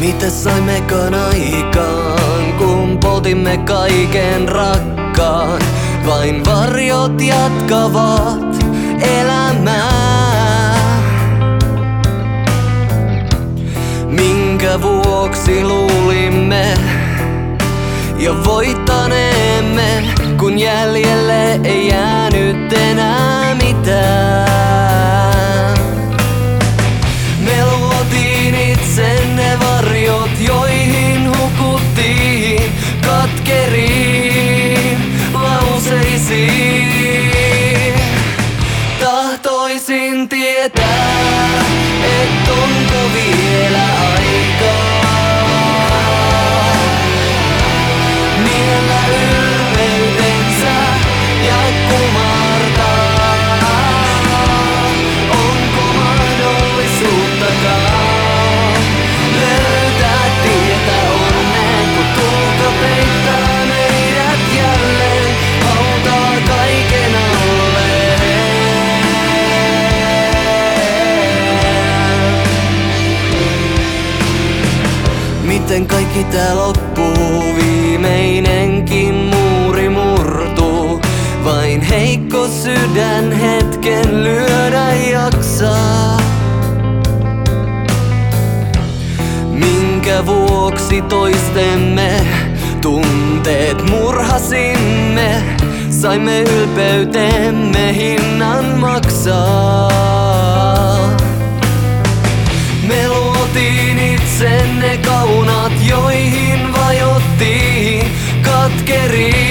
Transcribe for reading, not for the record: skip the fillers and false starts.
Mitä saimmekaan aikaan, kun poltimme kaiken rakkaan? Vain varjot jatkavat elämää. Minkä vuoksi luulimme jo voittaneemme, kun jäljelle ei jäänyt enää mitään? Me luotiin itse ne varjot, joihin hukuttiin katkeriin lauseisiin. Tahtoisin tietää, et onko vielä aikaa niellä ylpeytensä ja kumartaa. Onko mahdollisuuttakaan löytää tietä onneen, kun tulta peittää meidät jälleen, hautaa kaiken alle. Miten kaikki tää loppuu, viimeinenkin muuri murtuu. Vain heikko sydän hetken lyödä jaksaa. Minkä vuoksi toistemme tunteet murhasimme, saimme ylpeytemme hinnan maksaa. Me luotiin itse ne kaunat, joihin vajottiin katkeriin